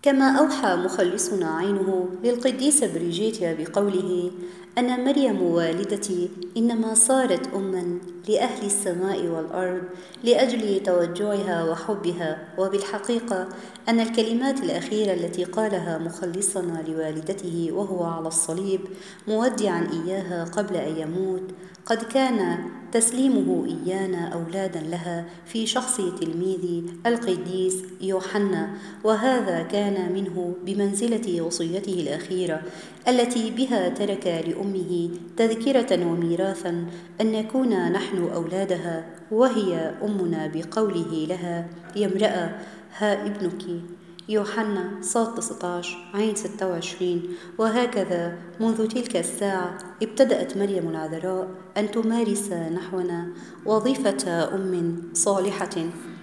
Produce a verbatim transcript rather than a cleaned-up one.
كما أوحى مخلصنا عينه للقديسة بريجيتيا بقوله: أن مريم والدتي إنما صارت أمًا لأهل السماء والأرض لأجل توجعها وحبها. وبالحقيقة أن الكلمات الأخيرة التي قالها مخلصنا لوالدته وهو على الصليب مودعًا إياها قبل أن يموت قد كان تسليمه إيانا أولادا لها في شخص تلميذه القديس يوحنا، وهذا كان منه بمنزلة وصيته الأخيرة التي بها ترك لأمه تذكرة وميراثا أن نكون نحن أولادها وهي أمنا بقوله لها: يا امرأة ها ابنك. يوحنا صاد تسعة عشر عين ستة وعشرين. وهكذا منذ تلك الساعة ابتدأت مريم العذراء أن تمارس نحونا وظيفة أم صالحة